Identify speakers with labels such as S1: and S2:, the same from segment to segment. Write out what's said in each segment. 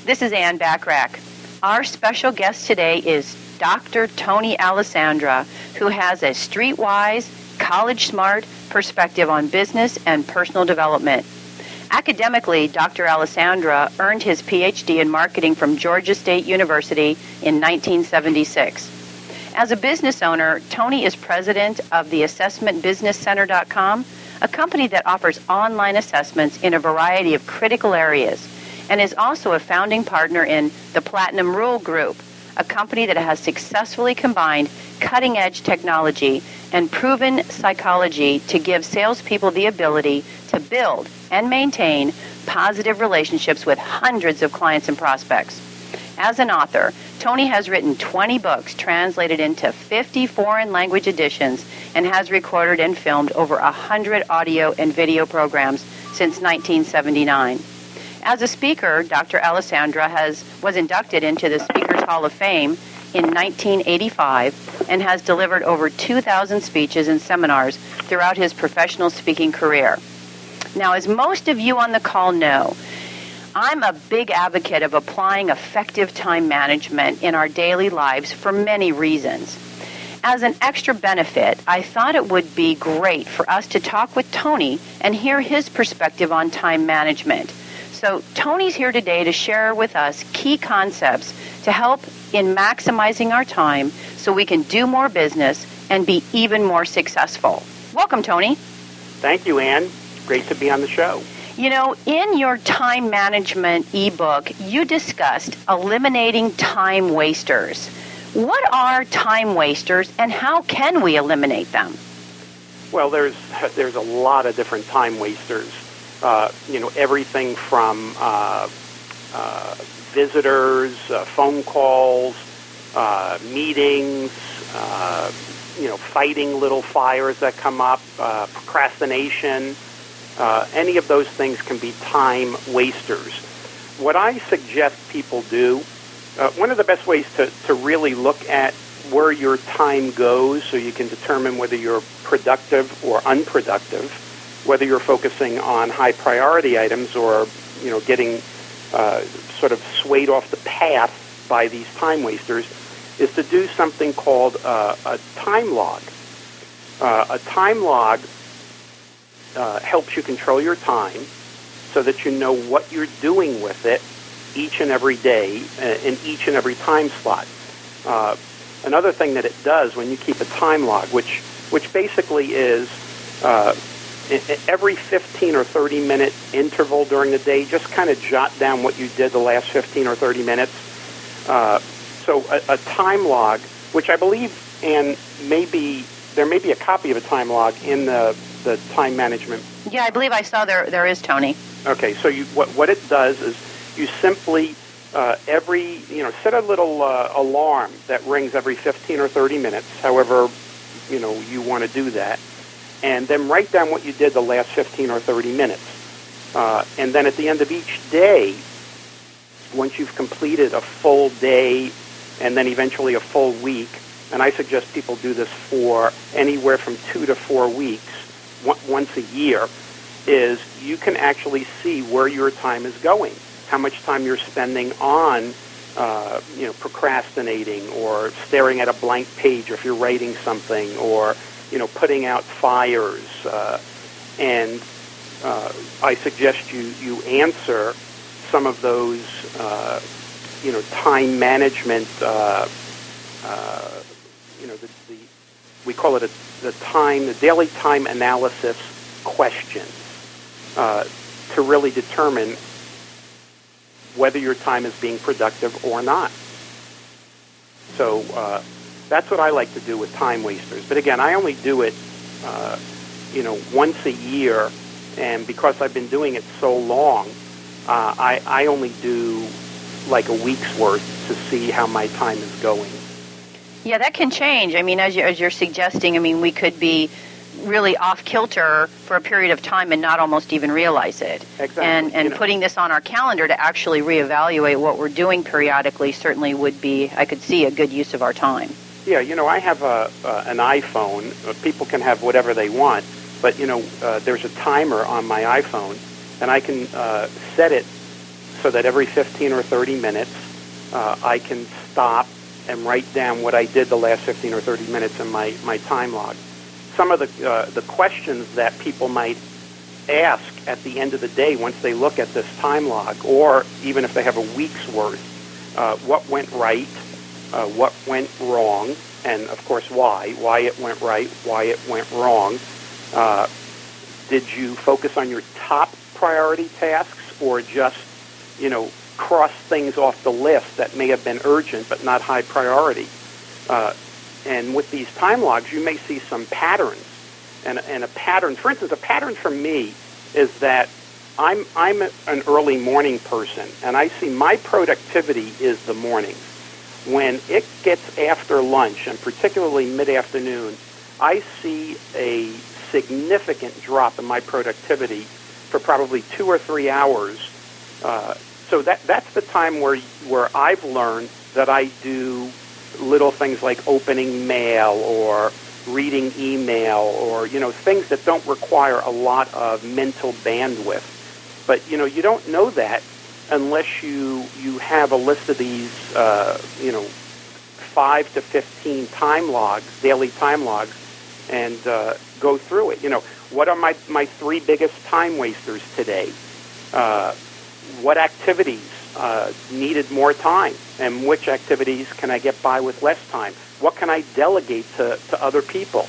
S1: This is Ann Bachrach. Our special guest today is Dr. Tony Alessandra, who has a streetwise, college-smart perspective on business and personal development. Academically, Dr. Alessandra earned his Ph.D. in marketing from Georgia State University in 1976. As a business owner, Tony is president of the AssessmentBusinessCenter.com, a company that offers online assessments in a variety of critical areas, and is also a founding partner in the Platinum Rule Group, a company that has successfully combined cutting-edge technology and proven psychology to give salespeople the ability to build and maintain positive relationships with hundreds of clients and prospects. As an author, Tony has written 20 books translated into 50 foreign language editions and has recorded and filmed over 100 audio and video programs since 1979. As a speaker, Dr. Alessandra was inducted into the Speakers Hall of Fame in 1985 and has delivered over 2,000 speeches and seminars throughout his professional speaking career. Now, as most of you on the call know, I'm a big advocate of applying effective time management in our daily lives for many reasons. As an extra benefit, I thought it would be great for us to talk with Tony and hear his perspective on time management. So Tony's here today to share with us key concepts to help in maximizing our time so we can do more business and be even more successful. Welcome, Tony.
S2: Thank you, Ann. Great to be on the show.
S1: You know, in your time management ebook, you discussed eliminating time wasters. What are time wasters and how can we eliminate them?
S2: Well, there's a lot of different time wasters. Everything from visitors, phone calls, meetings, fighting little fires that come up, procrastination. Any of those things can be time wasters. What I suggest people do, one of the best ways to really look at where your time goes so you can determine whether you're productive or unproductive, whether you're focusing on high priority items or, getting sort of swayed off the path by these time wasters, is to do something called a time log. A time log helps you control your time so that you know what you're doing with it each and every day in each and every time slot. Another thing that it does when you keep a time log, which basically is every 15 or 30 minute interval during the day, just kind of jot down what you did the last 15 or 30 minutes. So a time log, which I believe, and there may be a copy of a time log in the time management.
S1: Yeah, I believe I saw there is, Tony.
S2: Okay, so what it does is you simply set a little alarm that rings every 15 or 30 minutes, however you want to do that, and then write down what you did the last 15 or 30 minutes. And then at the end of each day, once you've completed a full day and then eventually a full week, and I suggest people do this for anywhere from 2 to 4 weeks, once a year, is you can actually see where your time is going, how much time you're spending on, procrastinating or staring at a blank page if you're writing something, or, putting out fires. And I suggest you answer some of those, time management, we call it the daily time analysis questions to really determine whether your time is being productive or not. So that's what I like to do with time wasters. But again, I only do it, once a year, and because I've been doing it so long, I only do like a week's worth to see how my time is going.
S1: Yeah, that can change. I mean, as you're suggesting, we could be really off kilter for a period of time and not almost even realize it.
S2: Exactly.
S1: And putting this on our calendar to actually reevaluate what we're doing periodically certainly would be, I could see, a good use of our time.
S2: Yeah, I have an iPhone. People can have whatever they want, but, there's a timer on my iPhone, and I can set it so that every 15 or 30 minutes I can stop and write down what I did the last 15 or 30 minutes in my time log. Some of the questions that people might ask at the end of the day once they look at this time log, or even if they have a week's worth, what went right, what went wrong, and of course why it went right, why it went wrong. Did you focus on your top priority tasks, or just, cross things off the list that may have been urgent but not high priority? And with these time logs, you may see some patterns. And a pattern, for instance, a pattern for me is that I'm an early morning person, and I see my productivity is the morning. When it gets after lunch, and particularly mid-afternoon, I see a significant drop in my productivity for probably 2 or 3 hours. So that's the time where I've learned that I do little things like opening mail or reading email, or things that don't require a lot of mental bandwidth. But you don't know that unless you have a list of these 5 to 15 time logs, daily time logs, and go through it. What are my 3 biggest time wasters today? What activities needed more time, and which activities can I get by with less time? What can I delegate to other people?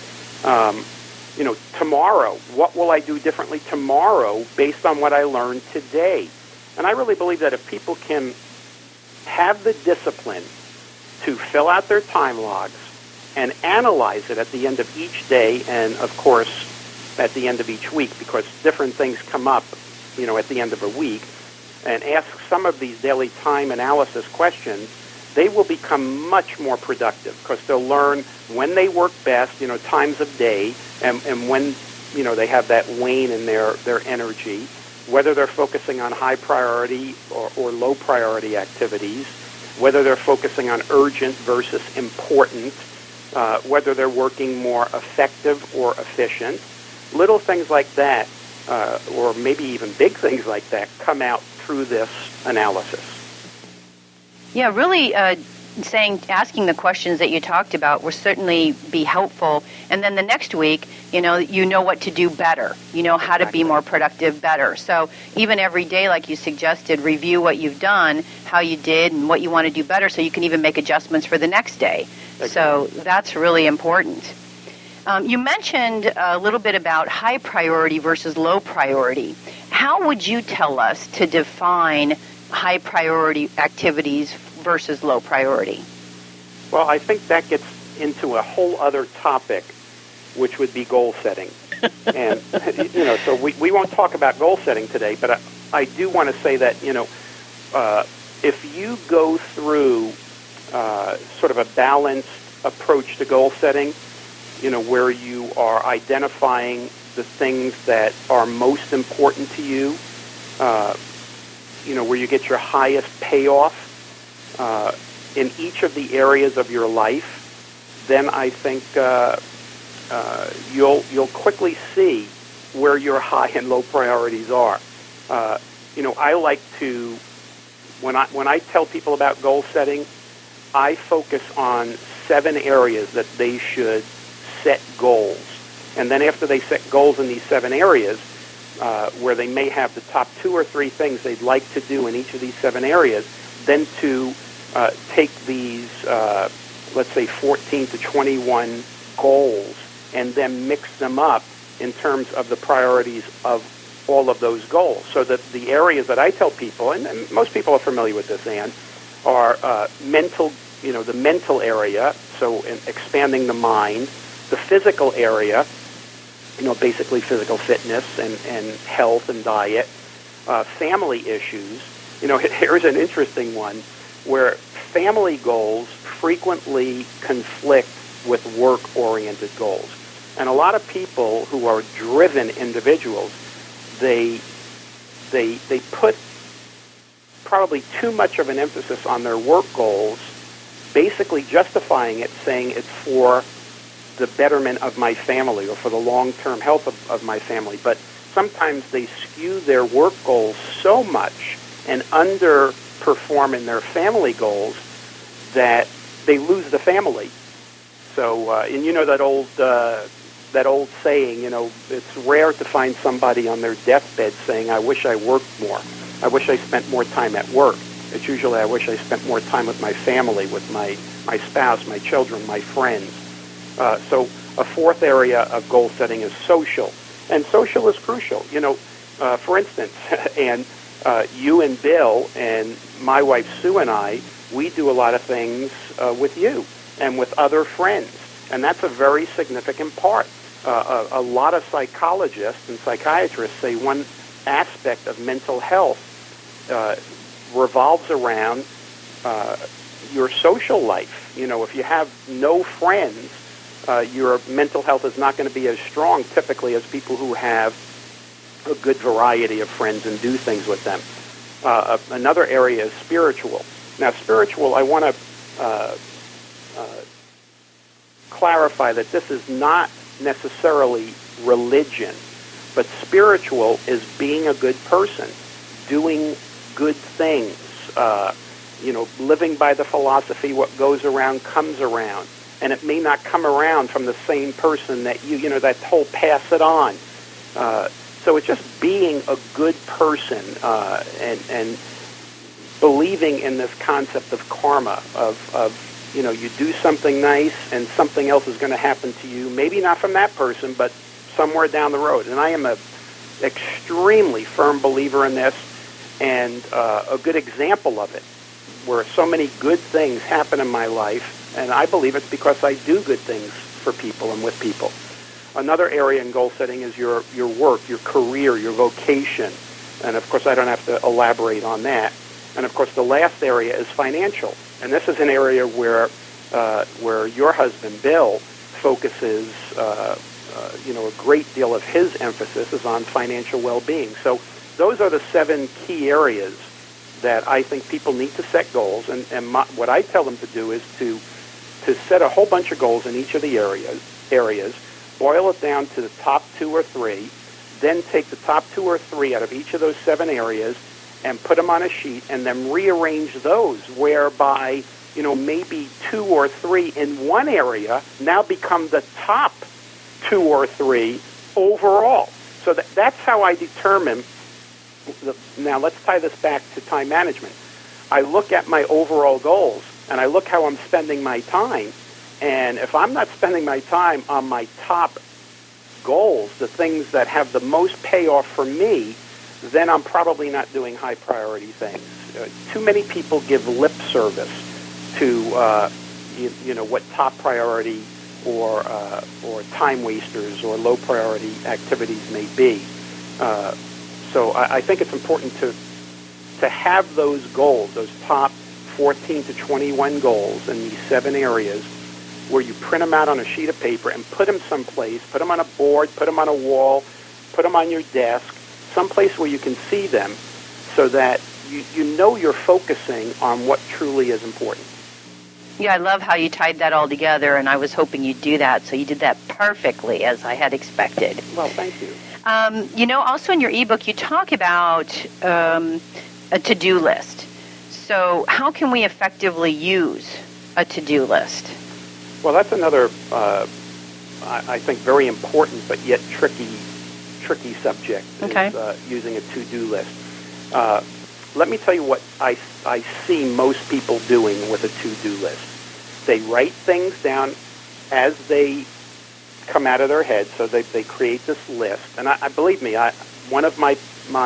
S2: Tomorrow, what will I do differently tomorrow based on what I learned today? And I really believe that if people can have the discipline to fill out their time logs and analyze it at the end of each day, and of course at the end of each week, because different things come up, at the end of a week, and ask some of these daily time analysis questions, they will become much more productive, because they'll learn when they work best, times of day, and when, they have that wane in their energy, whether they're focusing on high priority or low priority activities, whether they're focusing on urgent versus important, whether they're working more effective or efficient. Little things like that, or maybe even big things like that, come out through this analysis.
S1: Yeah, really asking the questions that you talked about will certainly be helpful. And then the next week, you know what to do better. You know how to be more productive better. So even every day, like you suggested, review what you've done, how you did, and what you want to do better, so you can even make adjustments for the next day. Exactly. So that's really important. You mentioned a little bit about high priority versus low priority. How would you tell us to define high priority activities versus low priority?
S2: Well, I think that gets into a whole other topic, which would be goal setting. And, so we won't talk about goal setting today, but I do want to say that, if you go through sort of a balanced approach to goal setting, where you are identifying the things that are most important to you, where you get your highest payoff in each of the areas of your life, then I think you'll quickly see where your high and low priorities are. I like to, when I tell people about goal setting, I focus on 7 areas that they should set goals. And then after they set goals in these 7 areas, where they may have the top 2 or 3 things they'd like to do in each of these 7 areas, then to take these, let's say, 14 to 21 goals and then mix them up in terms of the priorities of all of those goals. So that the areas that I tell people, and most people are familiar with this, Ann, are mental, the mental area, so in expanding the mind, the physical area, basically physical fitness and health and diet, family issues. Here's an interesting one where family goals frequently conflict with work-oriented goals. And a lot of people who are driven individuals, they put probably too much of an emphasis on their work goals, basically justifying it, saying it's for the betterment of my family or for the long-term health of my family. But sometimes they skew their work goals so much and underperform in their family goals, that they lose the family. So, and you know that old saying, it's rare to find somebody on their deathbed saying, "I wish I worked more. I wish I spent more time at work." It's usually, "I wish I spent more time with my family, with my spouse, my children, my friends." So a fourth area of goal setting is social. And social is crucial. For instance, and you and Bill and my wife Sue and I, we do a lot of things with you and with other friends. And that's a very significant part. A lot of psychologists and psychiatrists say one aspect of mental health revolves around your social life. If you have no friends, your mental health is not going to be as strong typically as people who have a good variety of friends and do things with them. Another area is spiritual. Now, spiritual, I want to clarify that this is not necessarily religion, but spiritual is being a good person, doing good things, living by the philosophy, what goes around comes around. And it may not come around from the same person that that whole pass it on. So it's just being a good person and believing in this concept of karma, of you do something nice and something else is going to happen to you, maybe not from that person, but somewhere down the road. And I am an extremely firm believer in this, and a good example of it, where so many good things happen in my life, and I believe it's because I do good things for people and with people. Another area in goal setting is your work, your career, your vocation. And, of course, I don't have to elaborate on that. And, of course, the last area is financial. And this is an area where your husband, Bill, focuses, a great deal of his emphasis is on financial well-being. So those are the 7 key areas that I think people need to set goals. And what I tell them to do is to set a whole bunch of goals in each of the areas, boil it down to the top 2 or 3, then take the top 2 or 3 out of each of those 7 areas and put them on a sheet, and then rearrange those whereby, maybe 2 or 3 in one area now become the top 2 or 3 overall. So that's how I determine. Now let's tie this back to time management. I look at my overall goals, and I look how I'm spending my time. And if I'm not spending my time on my top goals, the things that have the most payoff for me, then I'm probably not doing high priority things. Too many people give lip service to what top priority or time wasters or low priority activities may be. So I think it's important to have those goals, those top 14 to 21 goals in these 7 areas, where you print them out on a sheet of paper and put them someplace, put them on a board, put them on a wall, put them on your desk, someplace where you can see them, so that you're focusing on what truly is important.
S1: Yeah, I love how you tied that all together, and I was hoping you'd do that, so you did that perfectly, as I had expected.
S2: Well, thank you.
S1: Also in your ebook, you talk about a to-do list. So how can we effectively use a to-do list?
S2: Well, that's another, I think, very important but yet tricky subject, is using a to-do list. Let me tell you what I see most people doing with a to-do list. They write things down as they come out of their head, so they create this list. And I believe me, one of my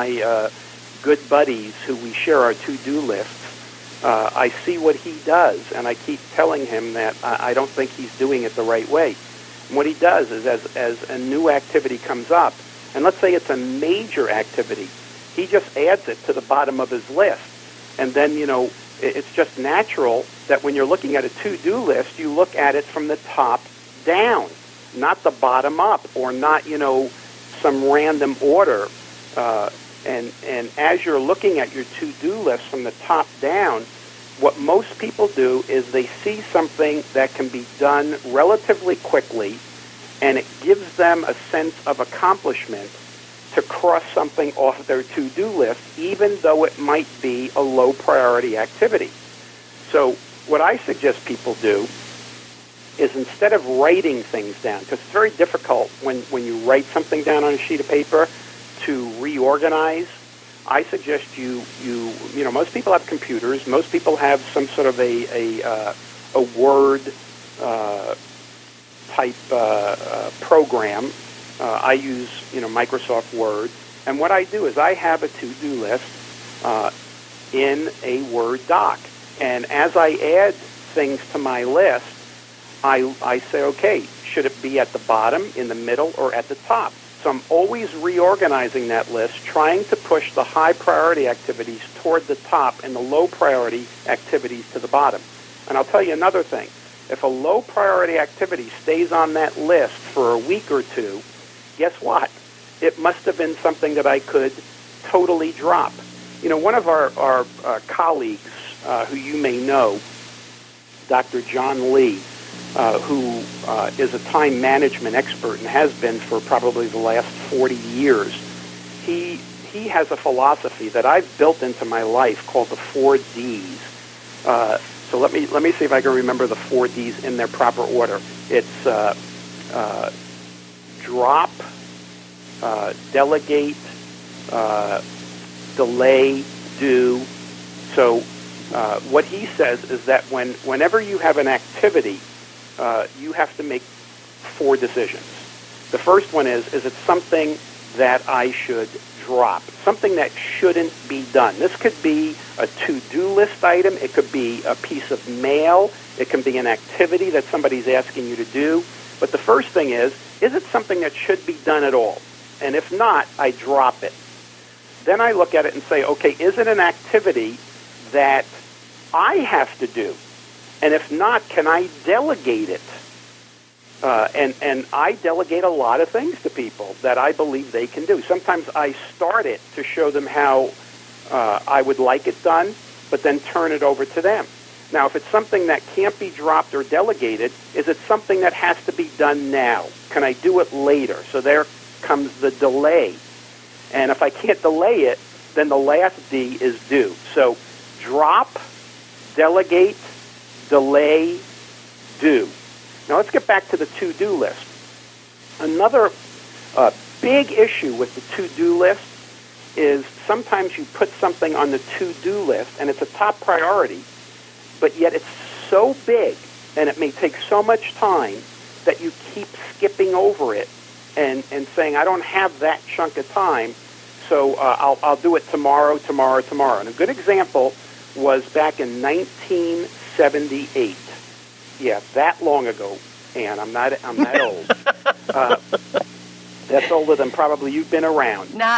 S2: good buddies who we share our to-do lists, I see what he does, and I keep telling him that I don't think he's doing it the right way. And what he does is, as a new activity comes up, and let's say it's a major activity, he just adds it to the bottom of his list. And then, it's just natural that when you're looking at a to-do list, you look at it from the top down, not the bottom up, or not, some random order. And as you're looking at your to-do list from the top down, what most people do is they see something that can be done relatively quickly, and it gives them a sense of accomplishment to cross something off their to-do list, even though it might be a low-priority activity. So what I suggest people do is instead of writing things down, because it's very difficult when you write something down on a sheet of paper to reorganize, I suggest you know, most people have computers. Most people have some sort of a Word type program. I use, you know, Microsoft Word. And what I do is I have a to-do list in a Word doc. And as I add things to my list, I say, okay, should it be at the bottom, in the middle, or at the top? So I'm always reorganizing that list, trying to push the high-priority activities toward the top and the low-priority activities to the bottom. And I'll tell you another thing. If a low-priority activity stays on that list for a week or two, guess what? It must have been something that I could totally drop. You know, one of our colleagues, who you may know, Dr. John Lee, who is a time management expert and has been for probably the last 40 years, he has a philosophy that I've built into my life called the 4 Ds. So let me see if I can remember the 4 Ds in their proper order. It's drop, delegate, delay, do. So what he says is that whenever you have an activity, you have to make 4 decisions. The first one is it something that I should drop, something that shouldn't be done? This could be a to-do list item. It could be a piece of mail. It can be an activity that somebody's asking you to do. But the first thing is it something that should be done at all? And if not, I drop it. Then I look at it and say, okay, is it an activity that I have to do? And if not, can I delegate it? And I delegate a lot of things to people that I believe they can do. Sometimes I start it to show them how I would like it done, but then turn it over to them. Now, if it's something that can't be dropped or delegated, is it something that has to be done now? Can I do it later? So there comes the delay. And if I can't delay it, then the last D is do. So drop, delegate, delay, do. Now let's get back to the to-do list. Another big issue with the to-do list is sometimes you put something on the to-do list and it's a top priority, but yet it's so big and it may take so much time that you keep skipping over it and saying, I don't have that chunk of time, so I'll do it tomorrow. And a good example was back in 1978. Yeah, that long ago, Ann. I'm that old. That's older than probably you've been around.
S1: No.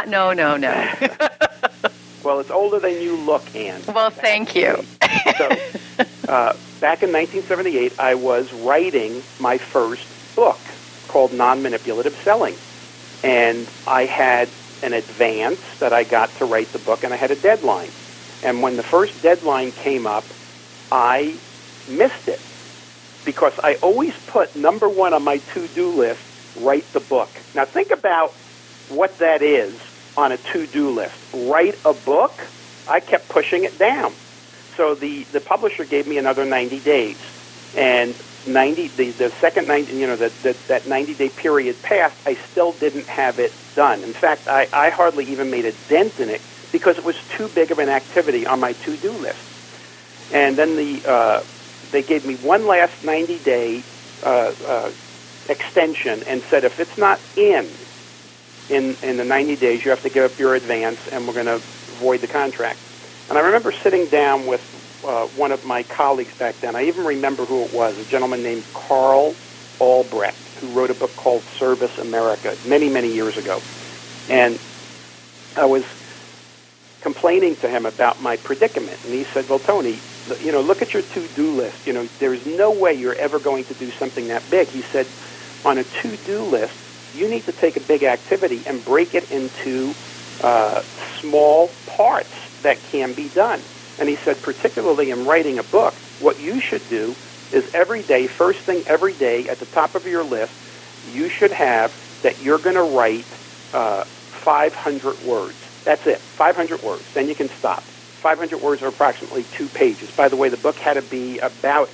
S2: Well, it's older than you look, Ann.
S1: Well, thank you.
S2: So, back in 1978, I was writing my first book called Non-Manipulative Selling. And I had an advance that I got to write the book, and I had a deadline. And when the first deadline came up, I missed it, because I always put number 1 on my to-do list, write the book. Now think about what that is on a to-do list. Write a book? I kept pushing it down. So the publisher gave me another 90 days. And the second 90, that 90-day period passed, I still didn't have it done. In fact, I hardly even made a dent in it because it was too big of an activity on my to-do list. And then they gave me one last 90-day extension and said, if it's not in the 90 days, you have to give up your advance, and we're going to void the contract. And I remember sitting down with one of my colleagues back then. I even remember who it was, a gentleman named Carl Albrecht, who wrote a book called Service America many, many years ago. And I was complaining to him about my predicament. And he said, well, Tony, look at your to-do list. There's no way you're ever going to do something that big. He said, on a to-do list, you need to take a big activity and break it into small parts that can be done. And he said, particularly in writing a book, what you should do is every day, first thing every day, at the top of your list, you should have that you're going to write 500 words. That's it, 500 words. Then you can stop. 500 words are approximately 2 pages. By the way, the book had to be about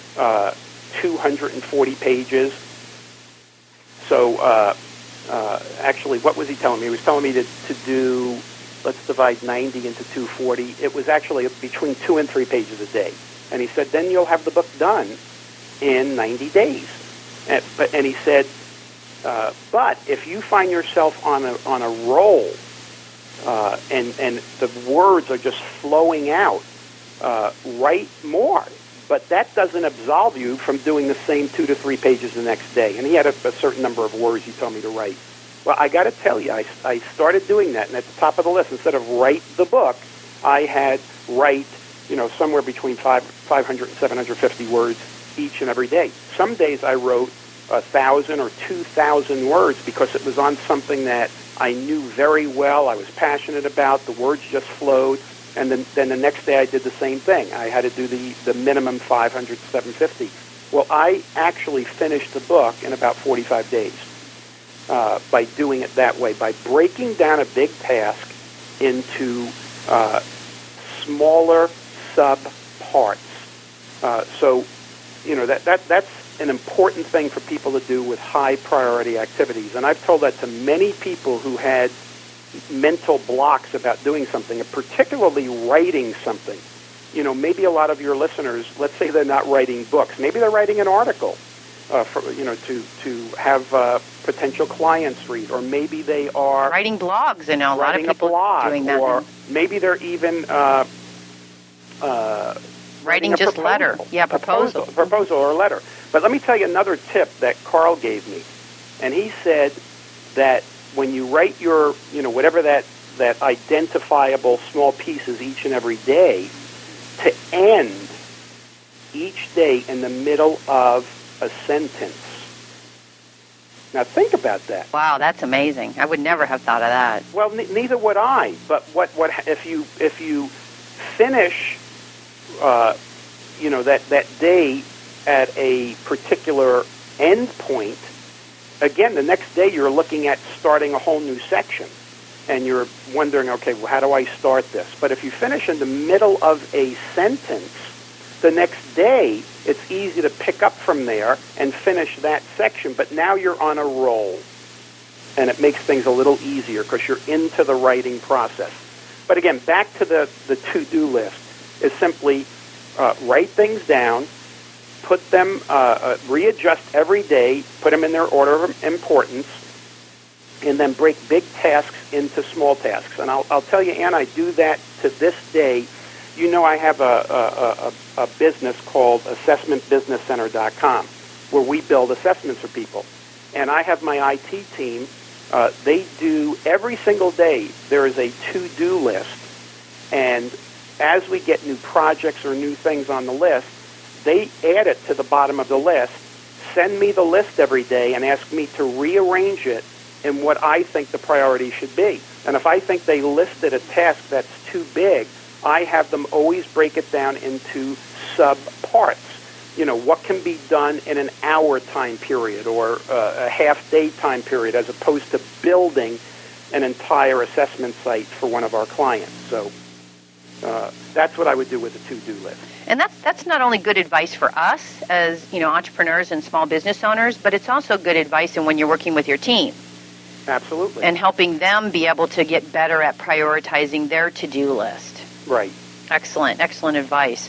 S2: 240 pages. So actually, what was he telling me? He was telling me to do, let's divide 90 into 240. It was actually between 2 and 3 pages a day. And he said, then you'll have the book done in 90 days. And he said, but if you find yourself on a roll, and the words are just flowing out, write more. But that doesn't absolve you from doing the same 2 to 3 pages the next day. And he had a certain number of words he told me to write. Well, I got to tell you, I started doing that, and at the top of the list, instead of write the book, I had write, somewhere between 500 and 750 words each and every day. Some days I wrote 1,000 or 2,000 words because it was on something that I knew very well, I was passionate about, the words just flowed, and then the next day I did the same thing. I had to do the minimum 500, 750. Well, I actually finished the book in about 45 days by doing it that way, by breaking down a big task into smaller sub-parts. So, that's an important thing for people to do with high-priority activities. And I've told that to many people who had mental blocks about doing something, and particularly writing something. Maybe a lot of your listeners, let's say they're not writing books. Maybe they're writing an article to have potential clients read, or maybe they are
S1: writing blogs. I know a lot of people doing that.
S2: Or maybe they're even
S1: writing just
S2: proposal.
S1: letter. Yeah,
S2: proposal or letter. But let me tell you another tip that Carl gave me, and he said that when you write your, whatever that identifiable small pieces each and every day, to end each day in the middle of a sentence. Now think about that.
S1: Wow, that's amazing. I would never have thought of that.
S2: Well, neither would I. But what if you finish that day at a particular end point, again, the next day you're looking at starting a whole new section, and you're wondering, okay, well, how do I start this? But if you finish in the middle of a sentence, the next day it's easy to pick up from there and finish that section, but now you're on a roll, and it makes things a little easier because you're into the writing process. But again, back to the to-do list is simply write things down, put them, readjust every day, put them in their order of importance, and then break big tasks into small tasks. And I'll tell you, Ann, I do that to this day. I have a business called AssessmentBusinessCenter.com, where we build assessments for people. And I have my IT team. They do every single day. There is a to-do list, and as we get new projects or new things on the list, they add it to the bottom of the list, send me the list every day, and ask me to rearrange it in what I think the priority should be. And if I think they listed a task that's too big, I have them always break it down into sub-parts. What can be done in an hour time period or a half-day time period, as opposed to building an entire assessment site for one of our clients. So that's what I would do with a to-do list.
S1: And that's not only good advice for us as entrepreneurs and small business owners, but it's also good advice when you're working with your team.
S2: Absolutely.
S1: And helping them be able to get better at prioritizing their to-do list.
S2: Right.
S1: Excellent advice.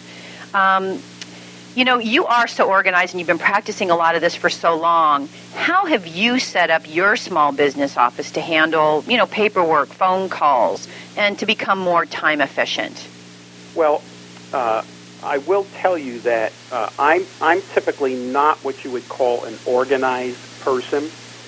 S1: You are so organized, and you've been practicing a lot of this for so long. How have you set up your small business office to handle, paperwork, phone calls, and to become more time efficient?
S2: Well, I will tell you that I'm typically not what you would call an organized person,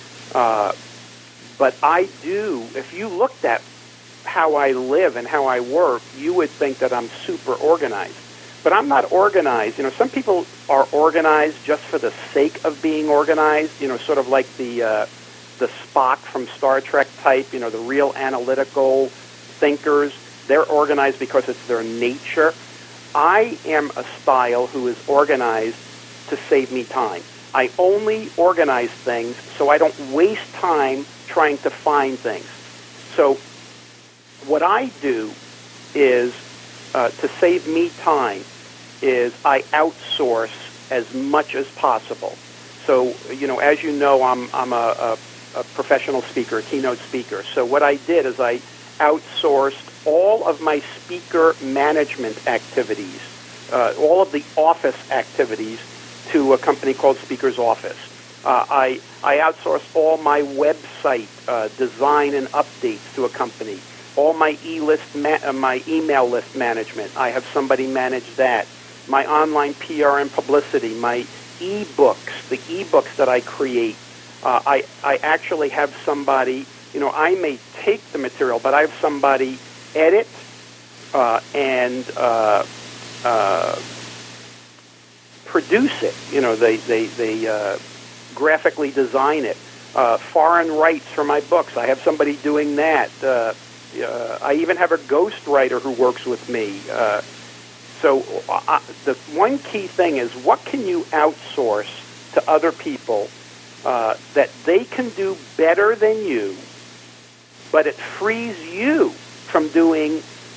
S2: but I do. If you looked at how I live and how I work, you would think that I'm super organized. But I'm not organized. Some people are organized just for the sake of being organized, sort of like the Spock from Star Trek type, the real analytical thinkers. They're organized because it's their nature. I am a style who is organized to save me time. I only organize things so I don't waste time trying to find things. So what I do is, to save me time, is I outsource as much as possible. So, as you know, I'm a professional speaker, a keynote speaker. So what I did is I outsourced all of my speaker management activities, all of the office activities, to a company called Speaker's Office. I outsourced all my website design and updates to a company. All my my email list management, I have somebody manage that. My online PR and publicity, my e-books, the e-books that I create, I actually have somebody, I may take the material, but I have somebody edit and produce it. They graphically design it. Foreign rights for my books, I have somebody doing that. I even have a ghost writer who works with me. So the one key thing is, what can you outsource to other people that they can do better than you, but it frees you from doing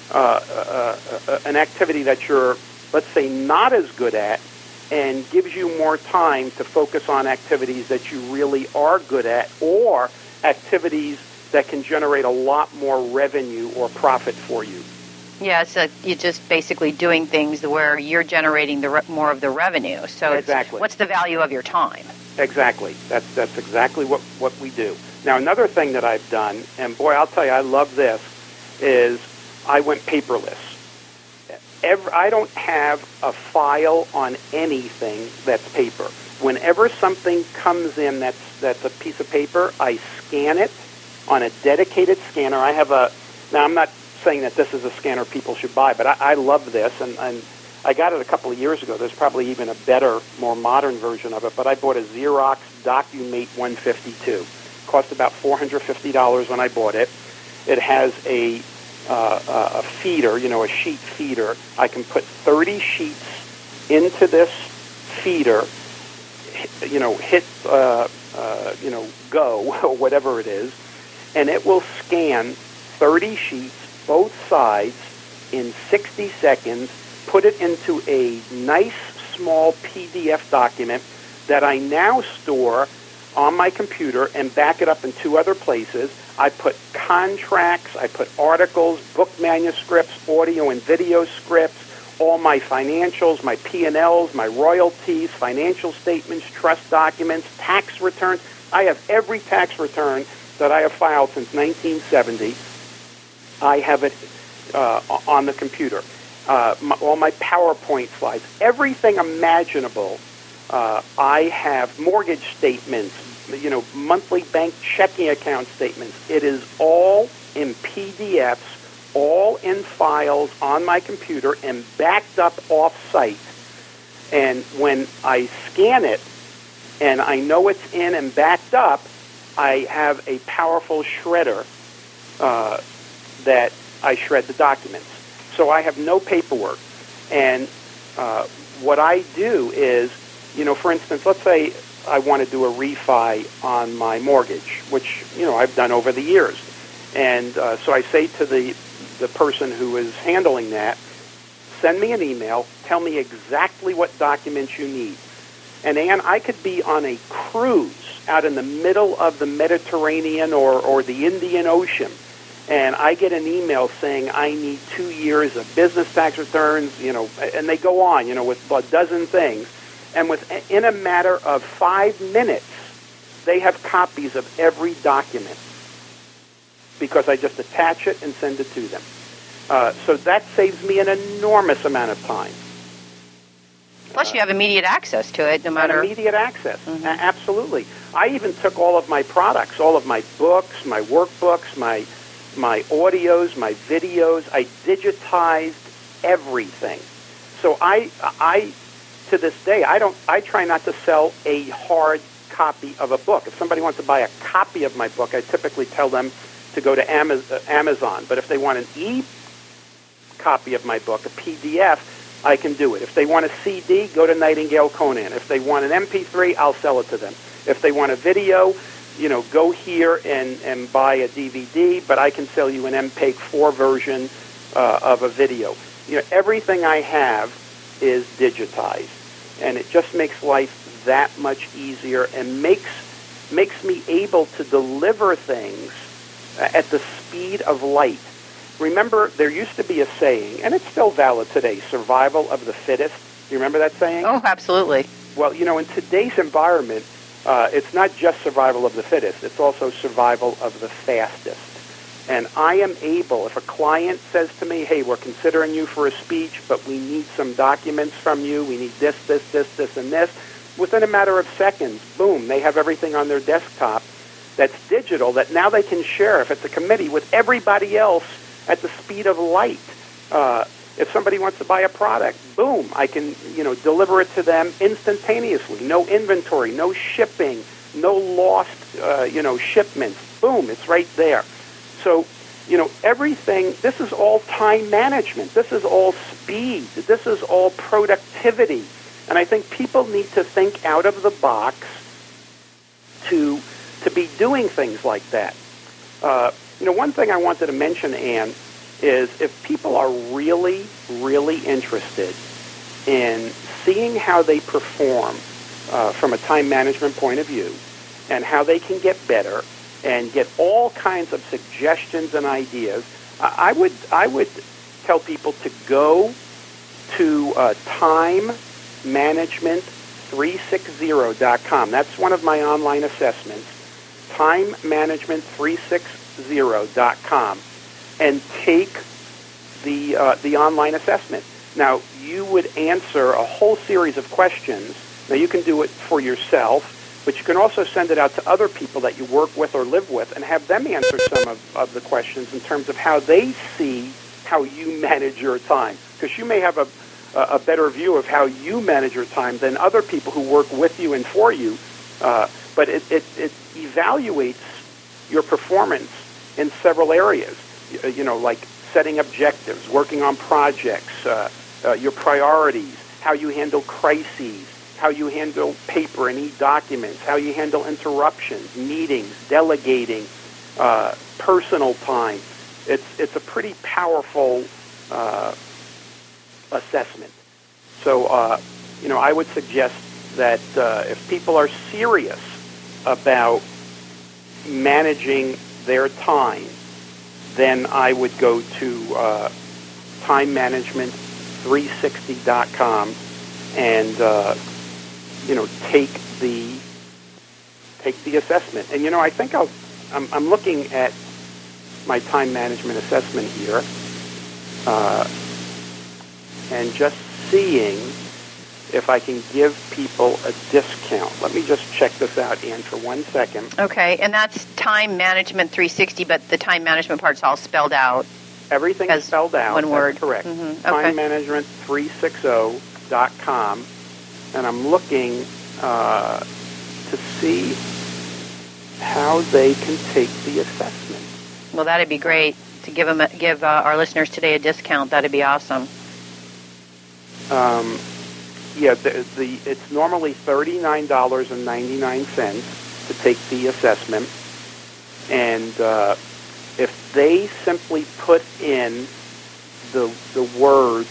S2: an activity that you're, let's say, not as good at, and gives you more time to focus on activities that you really are good at, or activities that can generate a lot more revenue or profit for you.
S1: Yeah, so you're just basically doing things where you're generating more of the revenue. So
S2: exactly.
S1: What's the value of your time?
S2: Exactly. That's exactly what we do. Now, another thing that I've done, and boy, I'll tell you, I love this, is I went paperless. I don't have a file on anything that's paper. Whenever something comes in that's a piece of paper, I scan it on a dedicated scanner. Now I'm not saying that this is a scanner people should buy, but I love this, and I got it a couple of years ago. There's probably even a better, more modern version of it, but I bought a Xerox DocuMate 152. Cost about $450 when I bought it. It has a feeder, a sheet feeder. I can put 30 sheets into this feeder, hit, go, or whatever it is, and it will scan 30 sheets, both sides, in 60 seconds, put it into a nice small PDF document that I now store on my computer and back it up in two other places. I put contracts, I put articles, book manuscripts, audio and video scripts, all my financials, my P&Ls, my royalties, financial statements, trust documents, tax returns. I have every tax return that I have filed since 1970. I have it on the computer. All my PowerPoint slides, everything imaginable. I have mortgage statements, monthly bank checking account statements. It is all in PDFs, all in files on my computer and backed up off-site. And when I scan it and I know it's in and backed up, I have a powerful shredder that I shred the documents. So I have no paperwork. And what I do is, for instance, let's say I want to do a refi on my mortgage, which, I've done over the years. And so I say to the person who is handling that, send me an email, tell me exactly what documents you need. And Ann, I could be on a cruise out in the middle of the Mediterranean or the Indian Ocean, and I get an email saying I need 2 years of business tax returns, and they go on, with a dozen things. And in a matter of 5 minutes, they have copies of every document because I just attach it and send it to them. So that saves me an enormous amount of time.
S1: Plus, you have immediate access to it, no matter...
S2: Immediate access, absolutely. I even took all of my products, all of my books, my workbooks, my audios, my videos. I digitized everything. So I to this day, I try not to sell a hard copy of a book. If somebody wants to buy a copy of my book, I typically tell them to go to Amazon. But if they want an e-copy of my book, a PDF, I can do it. If they want a CD, go to Nightingale Conan. If they want an MP3, I'll sell it to them. If they want a video, go here and buy a DVD, but I can sell you an MPEG 4 version of a video. Everything I have is digitized, and it just makes life that much easier and makes me able to deliver things at the speed of light. Remember, there used to be a saying, and it's still valid today, survival of the fittest. Do you remember that saying?
S1: Oh, absolutely.
S2: Well, in today's environment, it's not just survival of the fittest, it's also survival of the fastest. And I am able, if a client says to me, hey, we're considering you for a speech, but we need some documents from you, we need this, and this, within a matter of seconds, boom, they have everything on their desktop that's digital that now they can share, if it's a committee, with everybody else at the speed of light. If somebody wants to buy a product, boom, I can, deliver it to them instantaneously. No inventory, no shipping, no lost, shipments. Boom, it's right there. So, everything, this is all time management. This is all speed. This is all productivity. And I think people need to think out of the box to be doing things like that. One thing I wanted to mention, Ann, is if people are really, really interested in seeing how they perform from a time management point of view and how they can get better and get all kinds of suggestions and ideas, I would tell people to go to TimeManagement360.com. That's one of my online assessments, TimeManagement360.com, and take the online assessment. Now, you would answer a whole series of questions. Now, you can do it for yourself, but you can also send it out to other people that you work with or live with and have them answer some of the questions in terms of how they see how you manage your time. Because you may have a better view of how you manage your time than other people who work with you and for you. But it evaluates your performance in several areas, like setting objectives, working on projects, your priorities, how you handle crises, how you handle paper and e-documents, how you handle interruptions, meetings, delegating, personal time. It's a pretty powerful assessment. So, I would suggest that if people are serious about managing their time, then I would go to TimeManagement360.com and take the assessment. And I think I'm looking at my time management assessment here, and just seeing if I can give people a discount. Let me just check this out, Ann, for 1 second.
S1: Okay, and that's Time Management 360, but the time management part's all spelled out.
S2: Everything is spelled out.
S1: One word.
S2: That's correct.
S1: Mm-hmm. Okay.
S2: TimeManagement360.com, and I'm looking to see how they can take the assessment.
S1: Well, that'd be great to give our listeners today a discount. That'd be awesome.
S2: It's normally $39.99 to take the assessment, and if they simply put in the word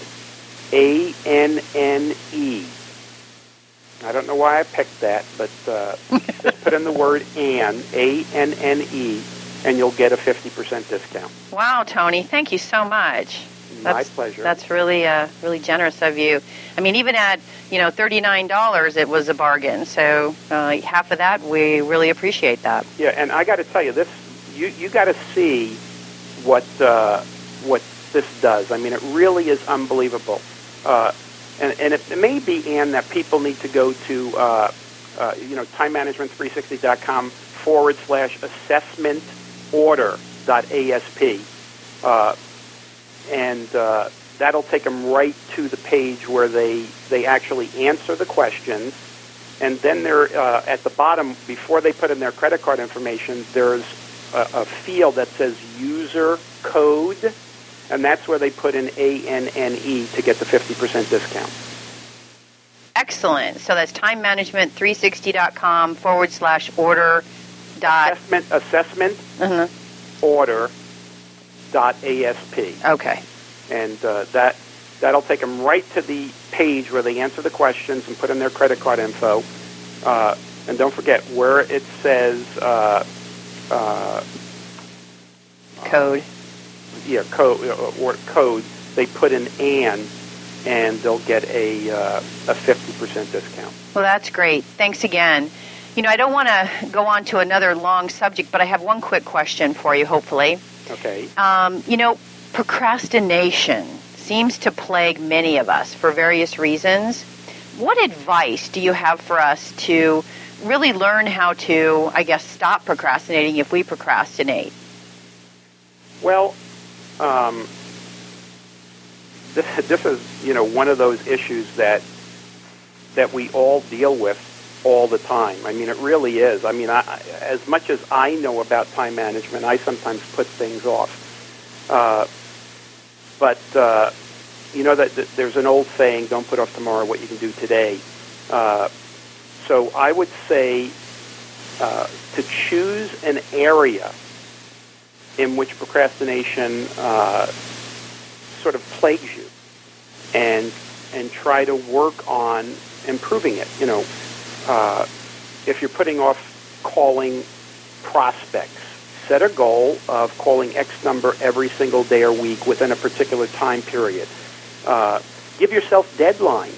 S2: ANNE, I don't know why I picked that, but just put in the word ANNE, and you'll get a 50% discount.
S1: Wow, Tony, thank you so much.
S2: My pleasure.
S1: That's really really generous of you. I mean, even at $39, it was a bargain. So half of that, we really appreciate that.
S2: Yeah, and I got to tell you, this you got to see what this does. I mean, it really is unbelievable. And it may be, Ann, that people need to go to TimeManagement360.com/assessmentorder.asp. And that'll take them right to the page where they actually answer the questions. And then they're at the bottom, before they put in their credit card information, there's a field that says user code, and that's where they put in ANNE to get the 50% discount.
S1: Excellent. So that's TimeManagement360.com/order Dot.
S2: Assessment order dot ASP.
S1: Okay.
S2: And that'll take them right to the page where they answer the questions and put in their credit card info. And don't forget, where it says
S1: code.
S2: Code, they put in and they'll get a 50% discount.
S1: Well, that's great. Thanks again. I don't want to go on to another long subject, but I have one quick question for you, hopefully.
S2: Okay.
S1: Procrastination seems to plague many of us for various reasons. What advice do you have for us to really learn how to, stop procrastinating if we procrastinate?
S2: Well, this is, one of those issues that we all deal with all the time. I mean, it really is. I mean, as much as I know about time management, I sometimes put things off. But that there's an old saying, don't put off tomorrow what you can do today. So I would say to choose an area in which procrastination sort of plagues you and try to work on improving it. If you're putting off calling prospects, set a goal of calling X number every single day or week within a particular time period. Give yourself deadlines.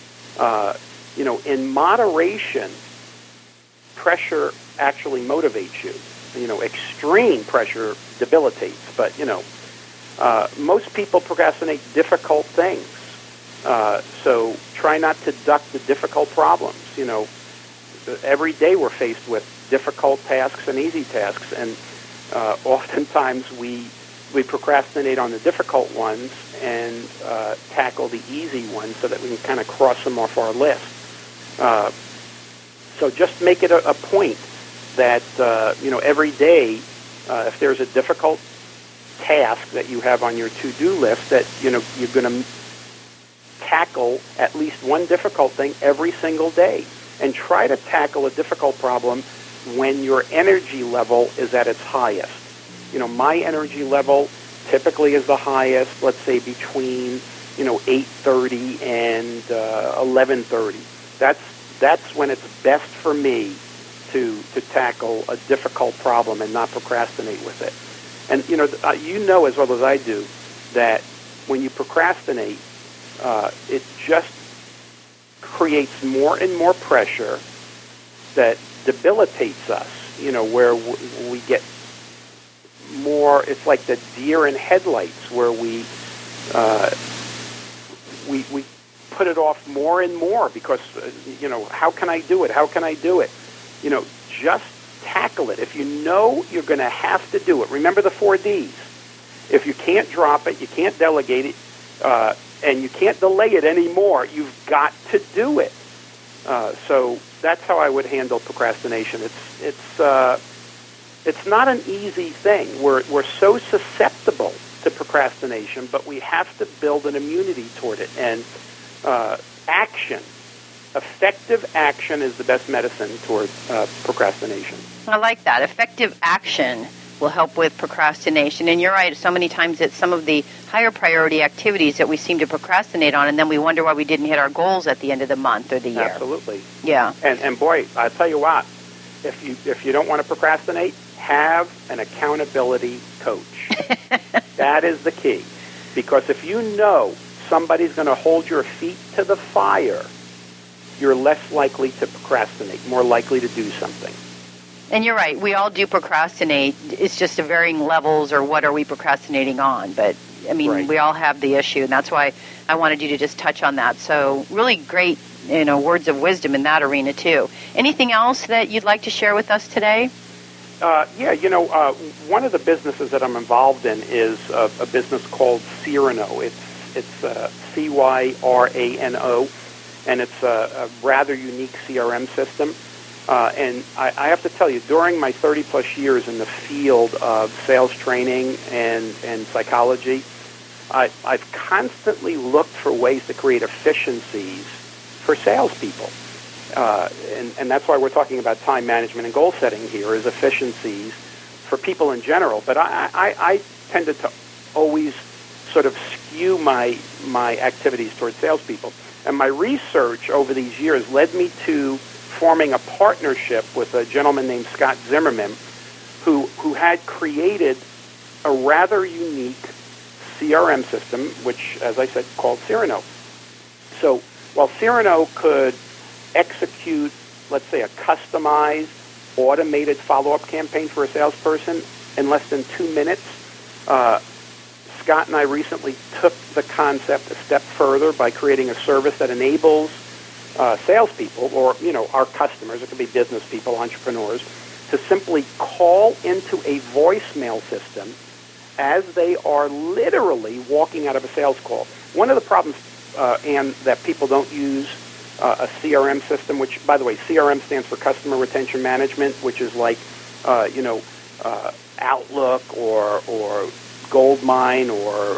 S2: In moderation, pressure actually motivates you. Extreme pressure debilitates. But, most people procrastinate difficult things. So try not to duck the difficult problems. Every day we're faced with difficult tasks and easy tasks, and oftentimes we procrastinate on the difficult ones and tackle the easy ones so that we can kind of cross them off our list. So just make it a point that, every day, if there's a difficult task that you have on your to-do list, that, you're going to tackle at least one difficult thing every single day. And try to tackle a difficult problem when your energy level is at its highest. My energy level typically is the highest, let's say between, 8:30 and 11:30. That's when it's best for me to tackle a difficult problem and not procrastinate with it. And, as well as I do, that when you procrastinate, it just creates more and more pressure that debilitates us, where we get more, it's like the deer in headlights, where we put it off more and more because, how can I do it? How can I do it? Just tackle it. If you know you're going to have to do it, remember the 4 Ds. If you can't drop it, you can't delegate it, and you can't delay it anymore, you've got to do it. So that's how I would handle procrastination. It's not an easy thing. We're so susceptible to procrastination, but we have to build an immunity toward it. And effective action is the best medicine toward procrastination.
S1: I like that. Effective action will help with procrastination. And you're right, so many times it's some of the higher priority activities that we seem to procrastinate on, and then we wonder why we didn't hit our goals at the end of the month or the year.
S2: Absolutely.
S1: Yeah.
S2: And boy, I'll tell you what, if you don't want to procrastinate, have an accountability coach. That is the key. Because if you know somebody's going to hold your feet to the fire, you're less likely to procrastinate, more likely to do something.
S1: And you're right. We all do procrastinate. It's just at varying levels, or what are we procrastinating on. But, right. We all have the issue, and that's why I wanted you to just touch on that. So really great, words of wisdom in that arena, too. Anything else that you'd like to share with us today?
S2: One of the businesses that I'm involved in is a business called Cyrano. It's Cyrano, and it's a rather unique CRM system. And I have to tell you, during my 30-plus years in the field of sales training and psychology, I've constantly looked for ways to create efficiencies for salespeople. and that's why we're talking about time management and goal setting here, is efficiencies for people in general. But I tended to always sort of skew my activities towards salespeople. And my research over these years led me to forming a partnership with a gentleman named Scott Zimmerman, who had created a rather unique CRM system, which, as I said, called Cyrano. So while Cyrano could execute, let's say, a customized, automated follow-up campaign for a salesperson in less than 2 minutes, Scott and I recently took the concept a step further by creating a service that enables salespeople, or our customers, it could be business people, entrepreneurs, to simply call into a voicemail system as they are literally walking out of a sales call. One of the problems, and that people don't use a CRM system, which, by the way, CRM stands for Customer Retention Management, which is like, Outlook or Goldmine or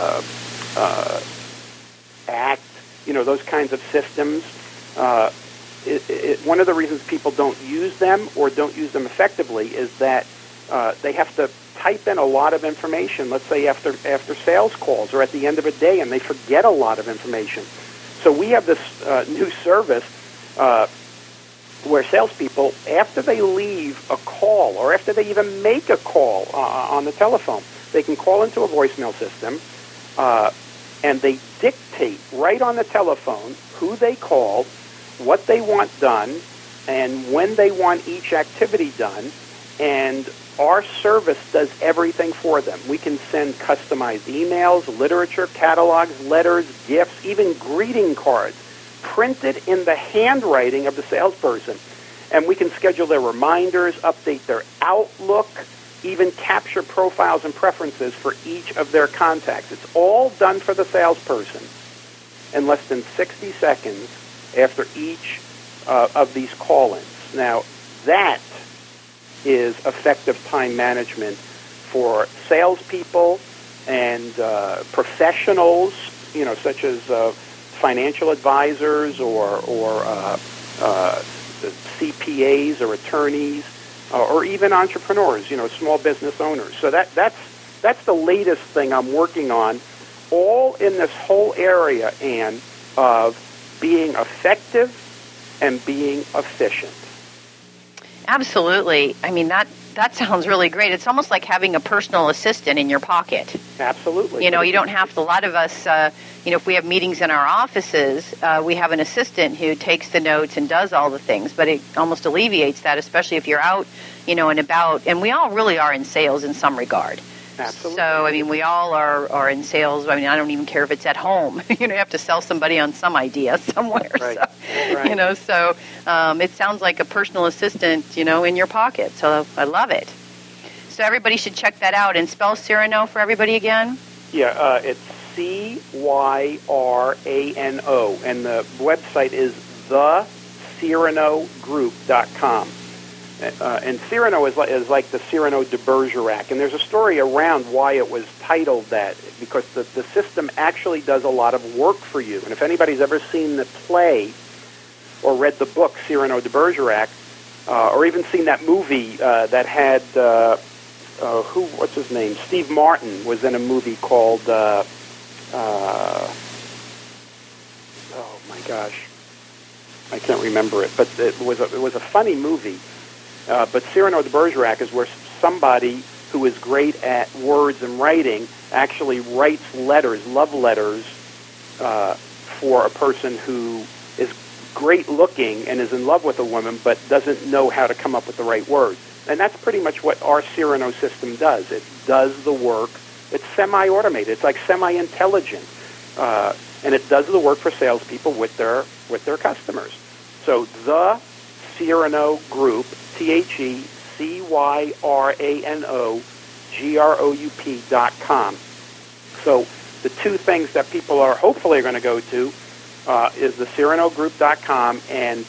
S2: ACT, those kinds of systems. One of the reasons people don't use them or don't use them effectively is that they have to type in a lot of information, let's say after sales calls or at the end of a day, and they forget a lot of information. So we have this new service where salespeople, after they leave a call or after they even make a call on the telephone, they can call into a voicemail system and they dictate right on the telephone who they called, what they want done, and when they want each activity done, and our service does everything for them. We can send customized emails, literature, catalogs, letters, gifts, even greeting cards printed in the handwriting of the salesperson. And we can schedule their reminders, update their Outlook, even capture profiles and preferences for each of their contacts. It's all done for the salesperson in less than 60 seconds after each of these call-ins. Now, that is effective time management for salespeople and professionals, such as financial advisors or CPAs or attorneys, or even entrepreneurs, small business owners. So that's the latest thing I'm working on, all in this whole area, Ann, of being effective and being efficient.
S1: Absolutely. I mean, that sounds really great. It's almost like having a personal assistant in your pocket.
S2: Absolutely.
S1: You don't have to, a lot of us, if we have meetings in our offices, we have an assistant who takes the notes and does all the things, but it almost alleviates that, especially if you're out, and about, and we all really are in sales in some regard.
S2: Absolutely.
S1: So, we all are in sales. I don't even care if it's at home. You have to sell somebody on some idea somewhere.
S2: Right.
S1: So,
S2: right.
S1: So it sounds like a personal assistant, in your pocket. So I love it. So everybody should check that out. And spell Cyrano for everybody again.
S2: Yeah, it's CYRANO, and the website is thecyranogroup.com. And Cyrano is like the Cyrano de Bergerac. And there's a story around why it was titled that, because the system actually does a lot of work for you. And if anybody's ever seen the play or read the book Cyrano de Bergerac, or even seen that movie that had, what's his name? Steve Martin was in a movie called, oh my gosh, I can't remember it, but it was a funny movie. But Cyrano de Bergerac is where somebody who is great at words and writing actually writes letters, love letters, for a person who is great looking and is in love with a woman but doesn't know how to come up with the right words. And that's pretty much what our Cyrano system does. It does the work. It's semi-automated. It's like semi-intelligent. And it does the work for salespeople with their customers. So the Cyrano Group, TheCyranogroup.com. So the two things that people are hopefully going to go to is the CyranoGroup.com and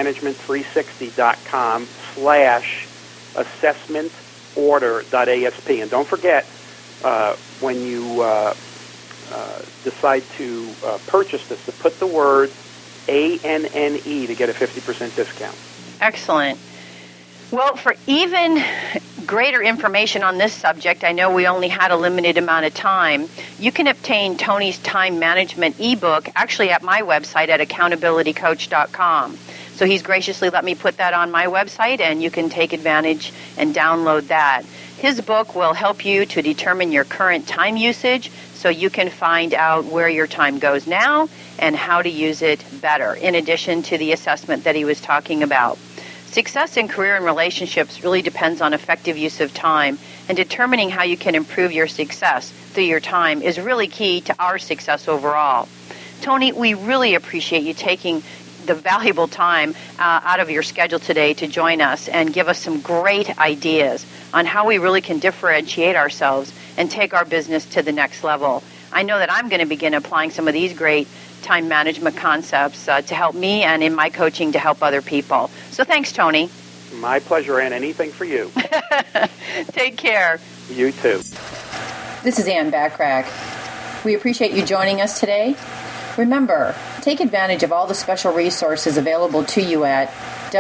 S2: TimeManagement360.com/assessmentorder.asp. And don't forget, when you decide to purchase this, to put the word ANNE to get a 50% discount.
S1: Excellent. Well, for even greater information on this subject, I know we only had a limited amount of time, you can obtain Tony's time management ebook actually at my website at accountabilitycoach.com. So he's graciously let me put that on my website, and you can take advantage and download that. His book will help you to determine your current time usage so you can find out where your time goes now and how to use it better, in addition to the assessment that he was talking about. Success in career and relationships really depends on effective use of time, and determining how you can improve your success through your time is really key to our success overall. Tony, we really appreciate you taking the valuable time out of your schedule today to join us and give us some great ideas on how we really can differentiate ourselves and take our business to the next level. I know that I'm going to begin applying some of these great time management concepts to help me and in my coaching to help other people. So thanks, Tony.
S2: My pleasure, and anything for you.
S1: Take care.
S2: You too.
S1: This is Ann Backrack. We appreciate you joining us today. Remember, take advantage of all the special resources available to you at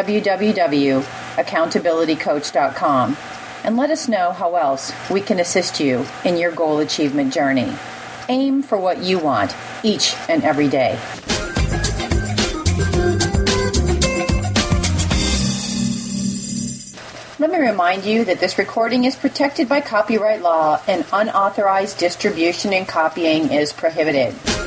S1: www.accountabilitycoach.com and let us know how else we can assist you in your goal achievement journey. Aim for what you want each and every day. Let me remind you that this recording is protected by copyright law and unauthorized distribution and copying is prohibited.